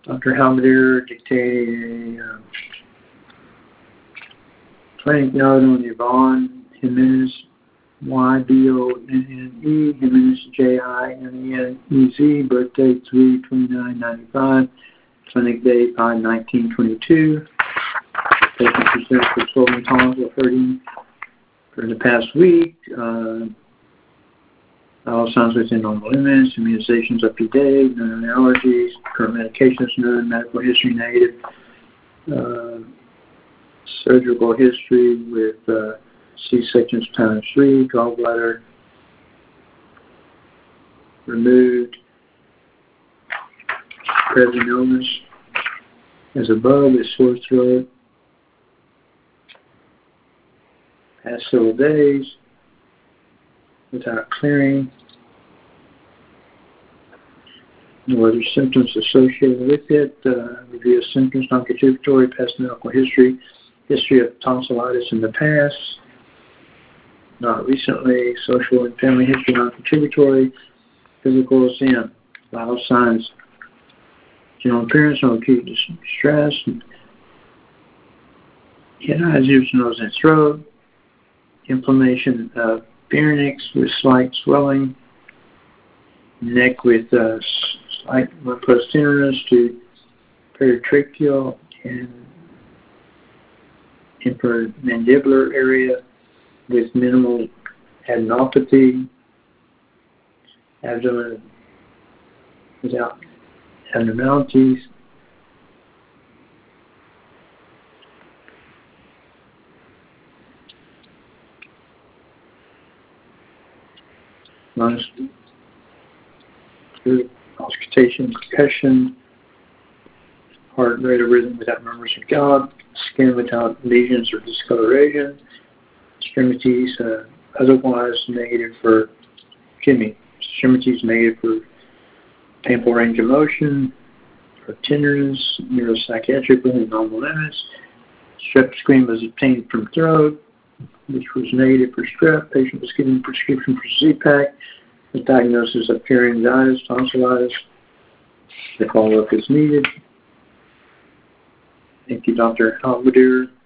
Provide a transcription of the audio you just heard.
Dr. Halmadir dictated a clinic note on Yvonne Jimenez, Y-B-O-N-N-E, Jimenez, J-I-M-E-N-E-Z, birthday 3/29/95, clinic date 5/19/22. Patient presents with swollen tonsil hurting for the past week. All signs within normal limits, immunizations up to date, none allergies, current medications none, medical history negative, surgical history with C-sections ×3, gallbladder removed, present illness as above with sore throat, past several days without clearing. No other symptoms associated with it. Review of symptoms, non-contributory, past medical history, history of tonsillitis in the past, not recently, social and family history, non-contributory, physical exam, vital signs, general appearance, no acute distress, eyes, ears, nose, and throat, inflammation of pharynx with slight swelling, neck with slight plus tenderness to peritracheal and inframandibular area with minimal adenopathy, abdomen without abnormalities, lungs, auscultation, percussion, heart rate or rhythm without murmurs of God, skin without lesions or discoloration, extremities otherwise negative for extremities negative for painful range of motion, for tenderness, neuropsychiatric within normal limits. Strep screen was obtained from throat, which was negative for strep. Patient was given prescription for Z-Pak. The diagnosis of pharyngitis, tonsillitis. The follow-up is needed. Thank you, Dr. Halmadir.